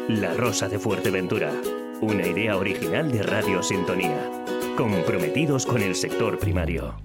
La Rosa de Fuerteventura, una idea original de Radio Sintonía. Comprometidos con el sector primario.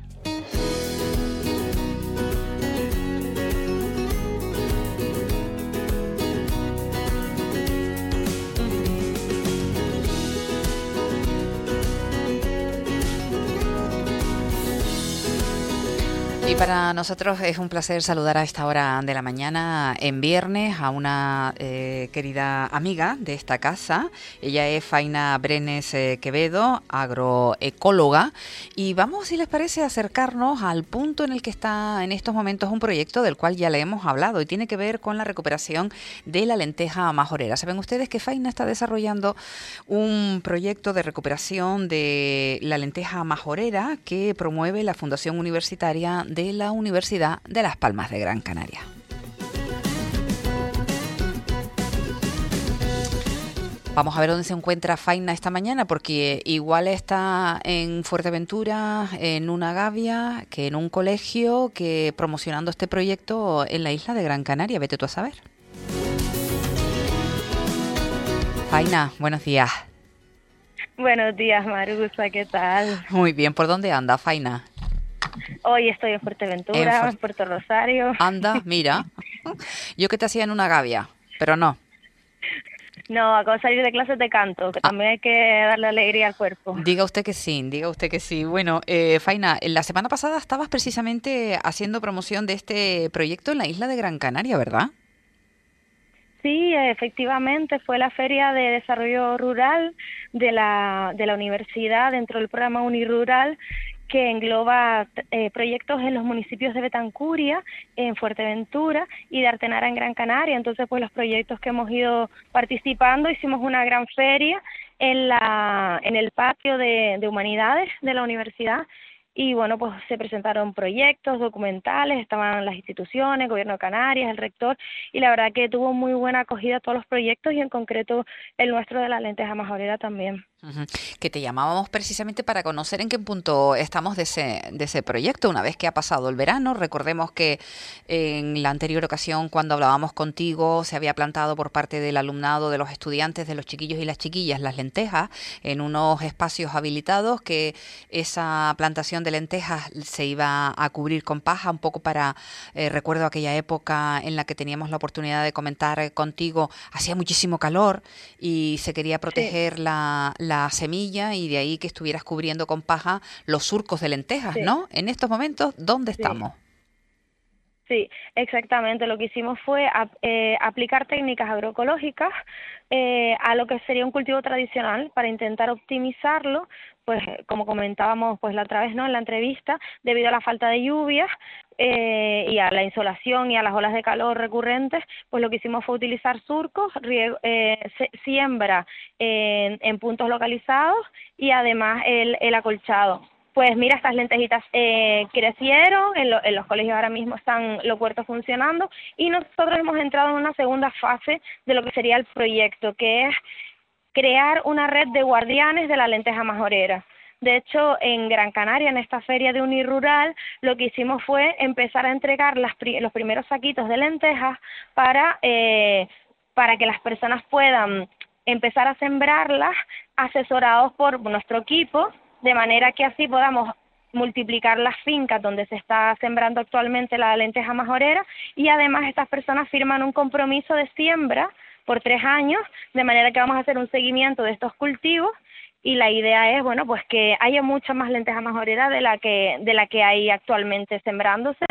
Y para nosotros es un placer saludar a esta hora de la mañana, en viernes, a una querida amiga de esta casa. Ella es Faina Brenes Quevedo, agroecóloga. Y vamos, si les parece, a acercarnos al punto en el que está en estos momentos un proyecto del cual ya le hemos hablado y tiene que ver con la recuperación de la lenteja majorera. Saben ustedes que Faina está desarrollando un proyecto de recuperación de la lenteja majorera que promueve la Fundación Universitaria de la Universidad de Las Palmas de Gran Canaria. Vamos a ver dónde se encuentra Faina esta mañana, porque igual está en Fuerteventura, en una gavia, que en un colegio, que promocionando este proyecto en la isla de Gran Canaria. Vete tú a saber. Faina, buenos días. Buenos días, Marusa, ¿qué tal? Muy bien, ¿por dónde anda, Faina? Hoy estoy en Fuerteventura, en Puerto Rosario. Anda, mira. Yo que te hacía en una gavia, pero no. No, acabo de salir de clases de canto, que también hay que darle alegría al cuerpo. Diga usted que sí, diga usted que sí. Bueno, Faina, la semana pasada estabas precisamente haciendo promoción de este proyecto en la isla de Gran Canaria, ¿verdad? Sí, efectivamente, fue la Feria de Desarrollo Rural de la universidad dentro del programa Unirural, que engloba proyectos en los municipios de Betancuria, en Fuerteventura y de Artenara en Gran Canaria. Entonces, pues los proyectos que hemos ido participando, hicimos una gran feria en el patio de humanidades de la universidad. Y bueno, pues se presentaron proyectos, documentales, estaban las instituciones, Gobierno de Canarias, el rector, y la verdad que tuvo muy buena acogida todos los proyectos y en concreto el nuestro de la lenteja majorera también. Que te llamábamos precisamente para conocer en qué punto estamos de ese proyecto una vez que ha pasado el verano. Recordemos que en la anterior ocasión, cuando hablábamos contigo, se había plantado por parte del alumnado, de los estudiantes, de los chiquillos y las chiquillas, las lentejas en unos espacios habilitados, que esa plantación de lentejas se iba a cubrir con paja, un poco para, recuerdo aquella época en la que teníamos la oportunidad de comentar contigo, hacía muchísimo calor y se quería proteger Sí. la semilla, y de ahí que estuvieras cubriendo con paja los surcos de lentejas, Sí. ¿no? En estos momentos, ¿dónde Sí. estamos? Sí, exactamente. Lo que hicimos fue aplicar técnicas agroecológicas a lo que sería un cultivo tradicional para intentar optimizarlo, pues como comentábamos pues la otra vez, ¿no?, en la entrevista, debido a la falta de lluvias y a la insolación y a las olas de calor recurrentes, pues lo que hicimos fue utilizar surcos, siembra en puntos localizados y además el acolchado. Pues mira, estas lentejitas crecieron, en los colegios ahora mismo están los huertos funcionando y nosotros hemos entrado en una segunda fase de lo que sería el proyecto, que es crear una red de guardianes de la lenteja majorera. De hecho, en Gran Canaria, en esta feria de Unirural, lo que hicimos fue empezar a entregar los primeros saquitos de lentejas para que las personas puedan empezar a sembrarlas, asesorados por nuestro equipo, de manera que así podamos multiplicar las fincas donde se está sembrando actualmente la lenteja majorera, y además estas personas firman un compromiso de siembra por 3 años, de manera que vamos a hacer un seguimiento de estos cultivos, y la idea es, bueno, pues que haya mucha más lenteja majorera de la que hay actualmente sembrándose,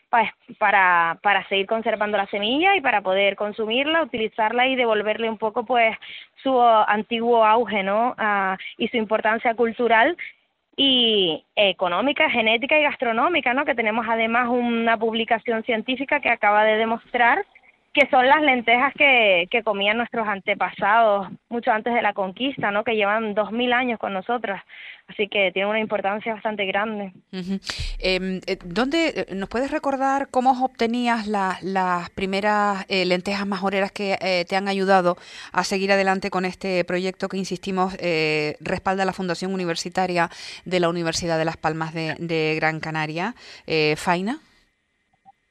para seguir conservando la semilla y para poder consumirla, utilizarla y devolverle un poco pues su antiguo auge, ¿no?, y su importancia cultural y económica, genética y gastronómica, ¿no?, que tenemos además una publicación científica que acaba de demostrar que son las lentejas que comían nuestros antepasados mucho antes de la conquista, ¿no?, que llevan 2000 años con nosotras, así que tiene una importancia bastante grande. ¿Dónde nos puedes recordar cómo obtenías las primeras lentejas majoreras que te han ayudado a seguir adelante con este proyecto que, insistimos, respalda la Fundación Universitaria de la Universidad de Las Palmas de Gran Canaria? Faina.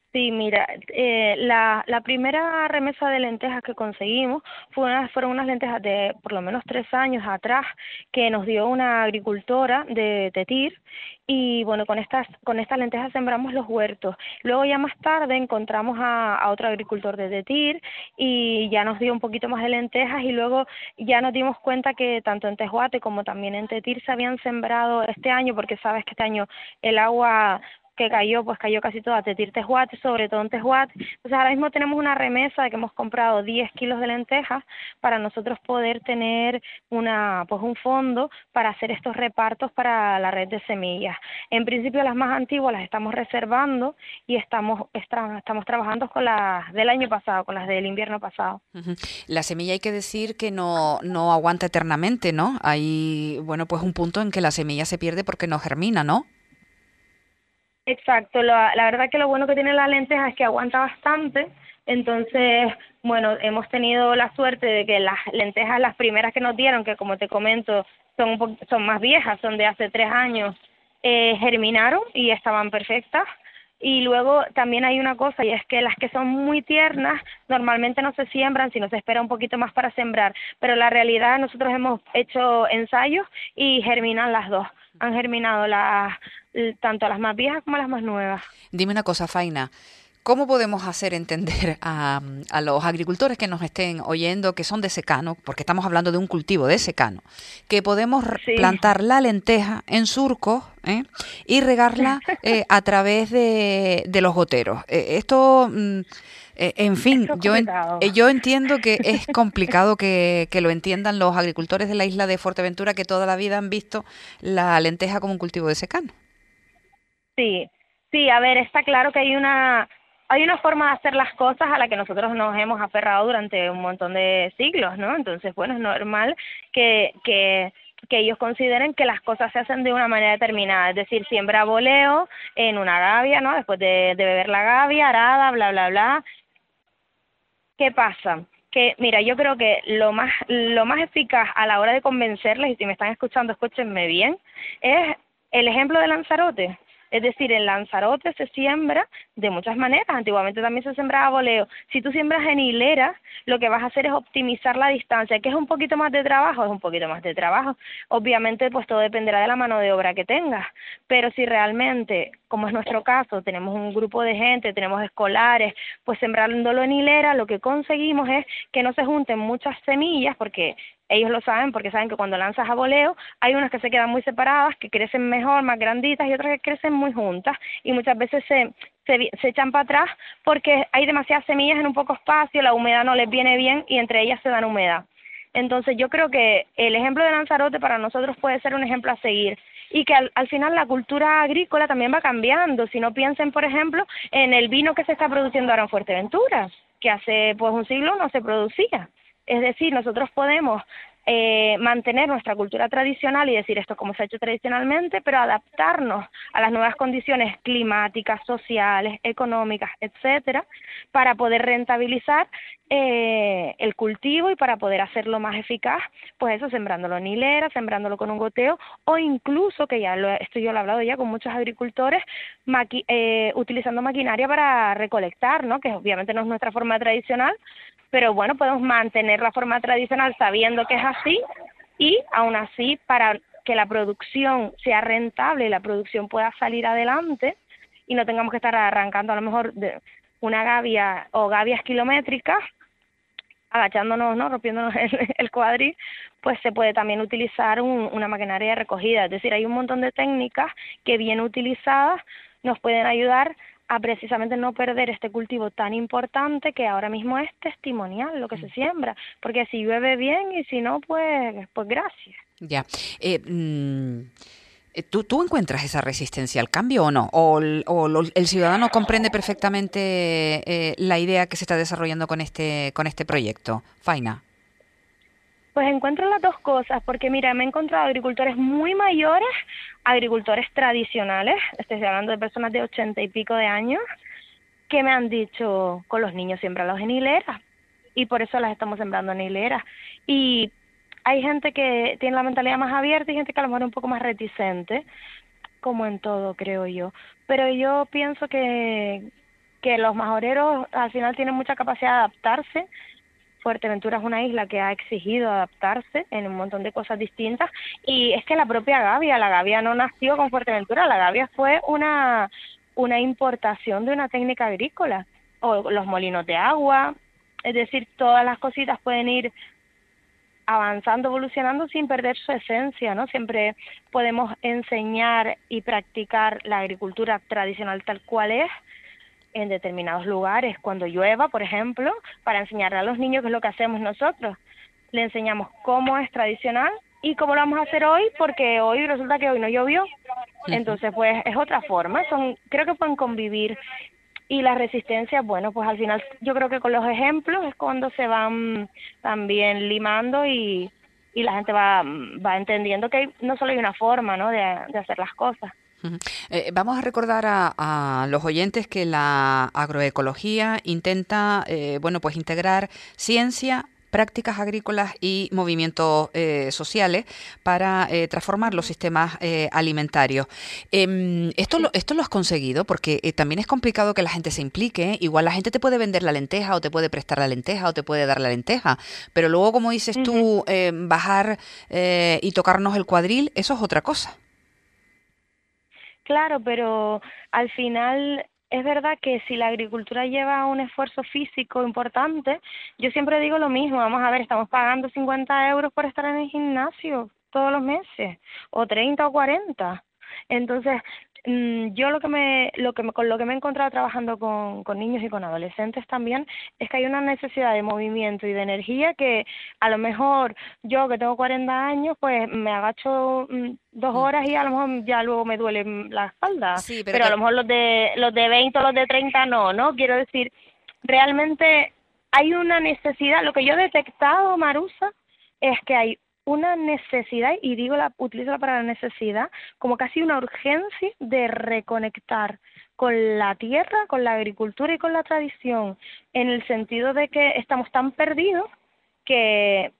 Sí, mira, la primera remesa de lentejas que conseguimos fueron unas lentejas de por lo menos 3 años atrás que nos dio una agricultora de Tetir y bueno, con estas lentejas sembramos los huertos. Luego ya más tarde encontramos a otro agricultor de Tetir y ya nos dio un poquito más de lentejas y luego ya nos dimos cuenta que tanto en Tejuate como también en Tetir se habían sembrado este año, porque sabes que este año el agua que cayó, pues cayó casi toda Tetir Tejuate, sobre todo en Tejuate. Entonces ahora mismo tenemos una remesa de que hemos comprado 10 kilos de lentejas para nosotros poder tener pues un fondo para hacer estos repartos para la red de semillas. En principio las más antiguas las estamos reservando y estamos trabajando con las del año pasado, con las del invierno pasado. Ujú. La semilla hay que decir que no aguanta eternamente, ¿no? Hay, bueno, pues un punto en que la semilla se pierde porque no germina, ¿no? Exacto, la verdad que lo bueno que tiene la lenteja es que aguanta bastante, entonces, bueno, hemos tenido la suerte de que las lentejas, las primeras que nos dieron, que como te comento, son más viejas, son de hace 3 años, germinaron y estaban perfectas. Y luego también hay una cosa, y es que las que son muy tiernas normalmente no se siembran, sino se espera un poquito más para sembrar, pero la realidad nosotros hemos hecho ensayos y germinan las dos, han germinado tanto las más viejas como las más nuevas. Dime una cosa, Faina. ¿Cómo podemos hacer entender a los agricultores que nos estén oyendo que son de secano, porque estamos hablando de un cultivo de secano, que podemos Sí, plantar la lenteja en surcos, y regarla a través de los goteros? En fin, eso es complicado. yo entiendo que es complicado que lo entiendan los agricultores de la isla de Fuerteventura, que toda la vida han visto la lenteja como un cultivo de secano. Sí, sí, a ver, está claro que hay una forma de hacer las cosas a la que nosotros nos hemos aferrado durante un montón de siglos, ¿no? Entonces, bueno, es normal que ellos consideren que las cosas se hacen de una manera determinada, es decir, siembra boleo en una gavia, ¿no? Después de beber la gavia, arada, bla, bla, bla. ¿Qué pasa? Que, mira, yo creo que lo más eficaz a la hora de convencerles, y si me están escuchando, escúchenme bien, es el ejemplo de Lanzarote. Es decir, en Lanzarote se siembra de muchas maneras. Antiguamente también se sembraba boleo. Si tú siembras en hilera, lo que vas a hacer es optimizar la distancia. ¿Que es un poquito más de trabajo? Es un poquito más de trabajo. Obviamente, pues todo dependerá de la mano de obra que tengas. Pero si realmente, como es nuestro caso, tenemos un grupo de gente, tenemos escolares, pues sembrándolo en hilera, lo que conseguimos es que no se junten muchas semillas, porque ellos lo saben, porque saben que cuando lanzas a voleo hay unas que se quedan muy separadas, que crecen mejor, más granditas, y otras que crecen muy juntas, y muchas veces se echan para atrás porque hay demasiadas semillas en un poco espacio, la humedad no les viene bien y entre ellas se dan humedad. Entonces yo creo que el ejemplo de Lanzarote para nosotros puede ser un ejemplo a seguir, y que al final la cultura agrícola también va cambiando. Si no, piensen, por ejemplo, en el vino que se está produciendo ahora en Fuerteventura, que hace pues un siglo no se producía. Es decir, nosotros podemos mantener nuestra cultura tradicional y decir esto como se ha hecho tradicionalmente, pero adaptarnos a las nuevas condiciones climáticas, sociales, económicas, etcétera, para poder rentabilizar el cultivo y para poder hacerlo más eficaz, pues eso, sembrándolo en hilera, sembrándolo con un goteo, o incluso, que esto yo lo he hablado ya con muchos agricultores, utilizando maquinaria para recolectar, ¿no? Que obviamente no es nuestra forma tradicional, pero bueno, podemos mantener la forma tradicional sabiendo que es así, y aún así, para que la producción sea rentable y la producción pueda salir adelante y no tengamos que estar arrancando a lo mejor de una gavia o gavias kilométricas, agachándonos, ¿no? Rompiéndonos el cuadril, pues se puede también utilizar una maquinaria de recogida. Es decir, hay un montón de técnicas que bien utilizadas nos pueden ayudar a precisamente no perder este cultivo tan importante, que ahora mismo es testimonial lo que se siembra, porque si llueve bien y si no, pues gracias. Ya. Eh, mm, ¿Tú encuentras esa resistencia al cambio o no? ¿El ciudadano comprende perfectamente la idea que se está desarrollando con este proyecto? Faina. Pues encuentro las dos cosas, porque mira, me he encontrado agricultores muy mayores, agricultores tradicionales, estoy hablando de personas de 80 y pico de años, que me han dicho, con los niños siembralos en hileras, y por eso las estamos sembrando en hileras. Y hay gente que tiene la mentalidad más abierta y gente que a lo mejor es un poco más reticente, como en todo, creo yo. Pero yo pienso que los majoreros al final tienen mucha capacidad de adaptarse. Fuerteventura es una isla que ha exigido adaptarse en un montón de cosas distintas, y es que la propia la gavia no nació con Fuerteventura, la gavia fue una importación de una técnica agrícola, o los molinos de agua, es decir, todas las cositas pueden ir avanzando, evolucionando sin perder su esencia, ¿no? Siempre podemos enseñar y practicar la agricultura tradicional tal cual es, en determinados lugares, cuando llueva, por ejemplo, para enseñarle a los niños qué es lo que hacemos nosotros. Le enseñamos cómo es tradicional y cómo lo vamos a hacer hoy, porque hoy resulta que hoy no llovió. Entonces, pues es otra forma. Creo que pueden convivir. Y la resistencia, bueno, pues al final yo creo que con los ejemplos es cuando se van también limando y la gente va entendiendo que no solo hay una forma, ¿no?, de hacer las cosas. Vamos a recordar a los oyentes que la agroecología intenta, pues integrar ciencia, prácticas agrícolas y movimientos sociales para transformar los sistemas alimentarios. Esto lo has conseguido, porque también es complicado que la gente se implique. Igual la gente te puede vender la lenteja, o te puede prestar la lenteja, o te puede dar la lenteja, pero luego, como dices tú, bajar y tocarnos el cuadril, eso es otra cosa. Claro, pero al final es verdad que si la agricultura lleva un esfuerzo físico importante, yo siempre digo lo mismo. Vamos a ver, estamos pagando 50 euros por estar en el gimnasio todos los meses, o 30 o 40. Entonces, yo con lo que me he encontrado trabajando con niños y con adolescentes también, es que hay una necesidad de movimiento y de energía que a lo mejor yo, que tengo 40 años, pues me agacho 2 horas y a lo mejor ya luego me duele la espalda. Sí, pero a lo mejor los de 20 o los de 30 no. Quiero decir, realmente hay una necesidad. Lo que yo he detectado, Marusa, es que hay una necesidad, y utilizo la palabra necesidad, como casi una urgencia de reconectar con la tierra, con la agricultura y con la tradición, en el sentido de que estamos tan perdidos que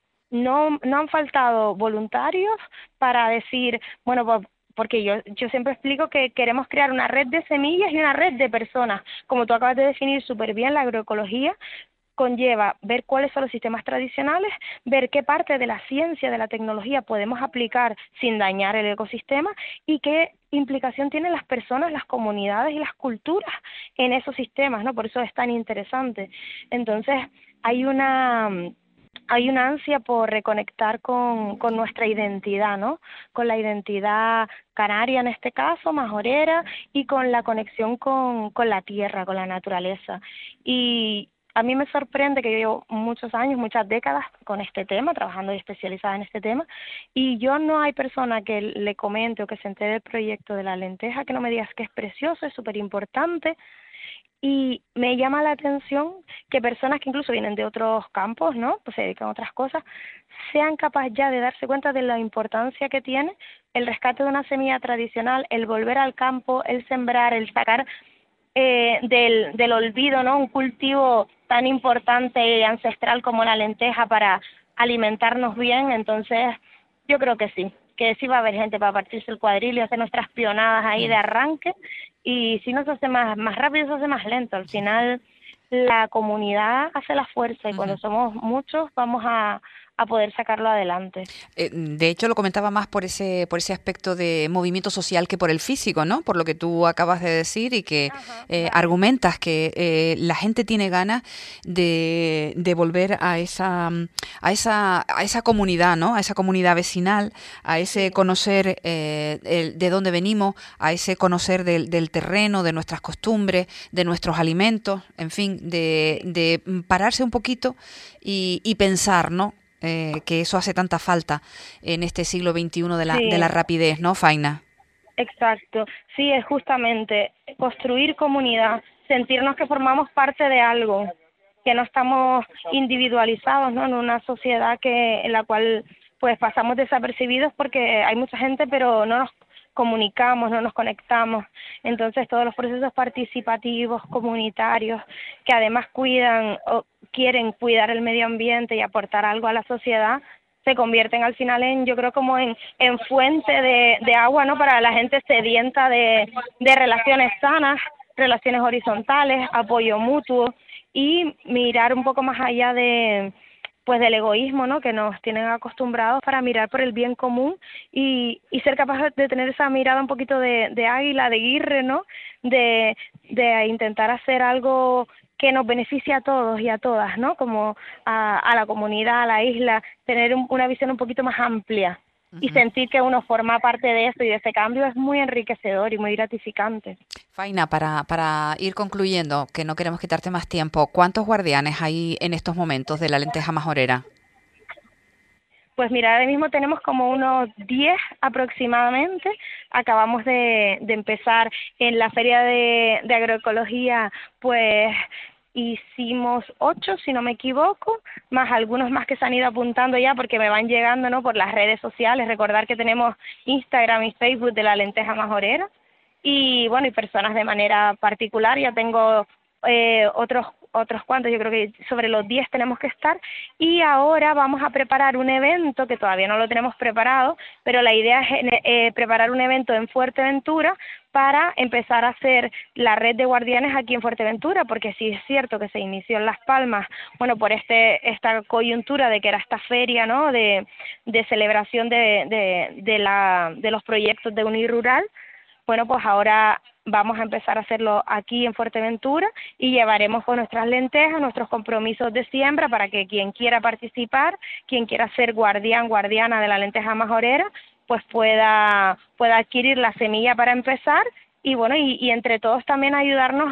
no han faltado voluntarios para decir, bueno, pues, porque yo siempre explico que queremos crear una red de semillas y una red de personas. Como tú acabas de definir súper bien, la agroecología conlleva ver cuáles son los sistemas tradicionales, ver qué parte de la ciencia, de la tecnología podemos aplicar sin dañar el ecosistema, y qué implicación tienen las personas, las comunidades y las culturas en esos sistemas, ¿no? Por eso es tan interesante. Entonces, hay una ansia por reconectar con nuestra identidad, ¿no? Con la identidad canaria en este caso, majorera, y con la conexión con la tierra, con la naturaleza. Y a mí me sorprende que yo llevo muchos años, muchas décadas con este tema, trabajando y especializada en este tema, y yo no hay persona que le comente o que se entere del proyecto de la lenteja que no me digas que es precioso, es súper importante. Y me llama la atención que personas que incluso vienen de otros campos, ¿no?, pues se dedican a otras cosas, sean capaces ya de darse cuenta de la importancia que tiene el rescate de una semilla tradicional, el volver al campo, el sembrar, el sacar del olvido, ¿no?, un cultivo tan importante y ancestral como la lenteja para alimentarnos bien. Entonces, yo creo que sí va a haber gente para partirse el cuadril y hacer nuestras pionadas ahí de arranque, y si no se hace más rápido, se hace más lento. Al final, la comunidad hace la fuerza, y cuando somos muchos vamos a poder sacarlo adelante. De hecho, lo comentaba más por ese aspecto de movimiento social que por el físico, ¿no? Por lo que tú acabas de decir, y que Vale. argumentas que la gente tiene ganas de volver a esa comunidad, ¿no? A esa comunidad vecinal, a ese conocer de dónde venimos, a ese conocer del terreno, de nuestras costumbres, de nuestros alimentos, en fin, de pararse un poquito y pensar, ¿no? Que eso hace tanta falta en este siglo XXI de la rapidez, ¿no, Faina? Exacto, sí, es justamente construir comunidad, sentirnos que formamos parte de algo, que no estamos individualizados, ¿no?, en una sociedad en la cual pues pasamos desapercibidos porque hay mucha gente, pero no nos comunicamos, no nos conectamos. Entonces, todos los procesos participativos, comunitarios, que además cuidan o quieren cuidar el medio ambiente y aportar algo a la sociedad, se convierten al final yo creo, como en fuente de agua, ¿no?, para la gente sedienta de relaciones sanas, relaciones horizontales, apoyo mutuo y mirar un poco más allá de pues del egoísmo, ¿no?, que nos tienen acostumbrados, para mirar por el bien común y ser capaces de tener esa mirada un poquito de águila, de guirre, ¿no?, de intentar hacer algo que nos beneficie a todos y a todas, ¿no?, como a la comunidad, a la isla, tener una visión un poquito más amplia. Y sentir que uno forma parte de eso y de ese cambio es muy enriquecedor y muy gratificante. Faina, para ir concluyendo, que no queremos quitarte más tiempo, ¿cuántos guardianes hay en estos momentos de la lenteja majorera? Pues mira, ahora mismo tenemos como unos 10 aproximadamente. Acabamos de empezar en la feria de agroecología, pues hicimos 8, si no me equivoco, más algunos más que se han ido apuntando ya porque me van llegando, ¿no?, por las redes sociales. Recordar que tenemos Instagram y Facebook de la lenteja majorera y bueno, y personas de manera particular. Ya tengo otros cuantos, yo creo que sobre los 10 tenemos que estar, y ahora vamos a preparar un evento que todavía no lo tenemos preparado, pero la idea es preparar un evento en Fuerteventura para empezar a hacer la red de guardianes aquí en Fuerteventura, porque sí es cierto que se inició en Las Palmas, bueno, por esta coyuntura de que era esta feria, ¿no?, de celebración de los proyectos de Unirural. Bueno, pues ahora vamos a empezar a hacerlo aquí en Fuerteventura y llevaremos con nuestras lentejas nuestros compromisos de siembra para que quien quiera participar, quien quiera ser guardiana de la lenteja majorera, pues pueda adquirir la semilla para empezar y bueno, y entre todos también ayudarnos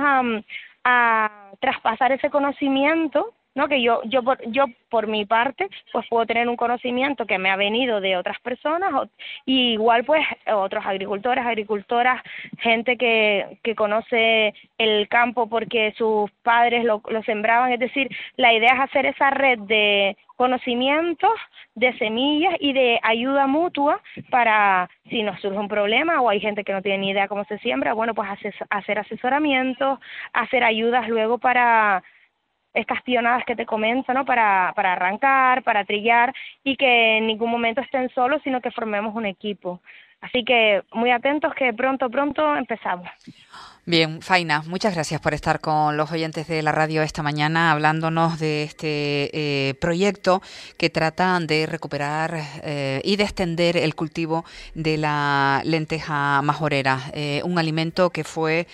a traspasar ese conocimiento, ¿no?, que yo por mi parte pues puedo tener un conocimiento que me ha venido de otras personas y igual pues otros agricultoras, gente que conoce el campo porque sus padres lo sembraban. Es decir, la idea es hacer esa red de conocimientos, de semillas y de ayuda mutua para si nos surge un problema o hay gente que no tiene ni idea cómo se siembra, bueno, pues hacer asesoramientos, hacer ayudas luego para estas pionadas que te comento, ¿no?, para arrancar, para trillar y que en ningún momento estén solos, sino que formemos un equipo. Así que muy atentos que pronto empezamos. Bien, Faina, muchas gracias por estar con los oyentes de la radio esta mañana hablándonos de este proyecto que trata de recuperar y de extender el cultivo de la lenteja majorera, un alimento que fue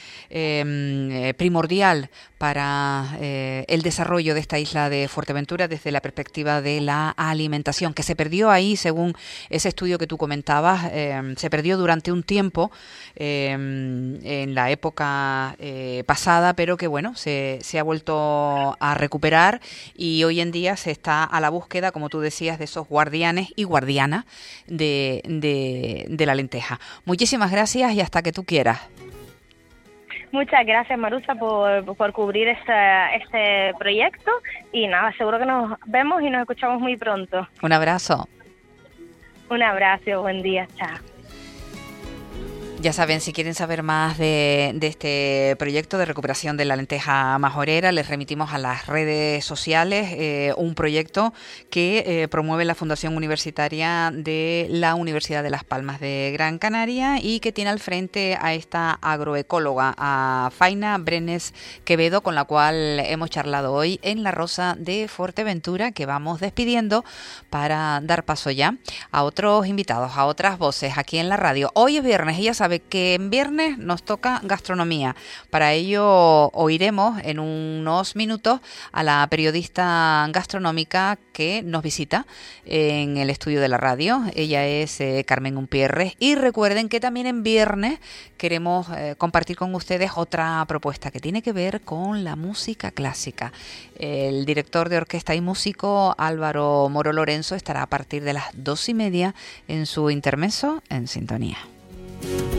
primordial para el desarrollo de esta isla de Fuerteventura desde la perspectiva de la alimentación, que se perdió ahí, según ese estudio que tú comentabas, se perdió durante un tiempo en la época pasada, pero que bueno, se ha vuelto a recuperar y hoy en día se está a la búsqueda, como tú decías, de esos guardianes y guardianas de la lenteja. Muchísimas gracias y hasta que tú quieras. Muchas gracias, Marusa, por cubrir este proyecto y nada, seguro que nos vemos y nos escuchamos muy pronto. Un abrazo. Un abrazo, buen día, chao. Ya saben, si quieren saber más de este proyecto de recuperación de la lenteja majorera, les remitimos a las redes sociales, un proyecto que promueve la Fundación Universitaria de la Universidad de Las Palmas de Gran Canaria y que tiene al frente a esta agroecóloga, a Faina Brenes Quevedo, con la cual hemos charlado hoy en La Rosa de Fuerteventura, que vamos despidiendo para dar paso ya a otros invitados, a otras voces aquí en la radio. Hoy es viernes y ya saben que en viernes nos toca gastronomía. Para ello oiremos en unos minutos a la periodista gastronómica que nos visita en el estudio de la radio. Ella es Carmen Umpierres y recuerden que también en viernes queremos compartir con ustedes otra propuesta que tiene que ver con la música clásica. El director de orquesta y músico Álvaro Moro Lorenzo estará a partir de las 2:30 en su intermezzo en Sintonía.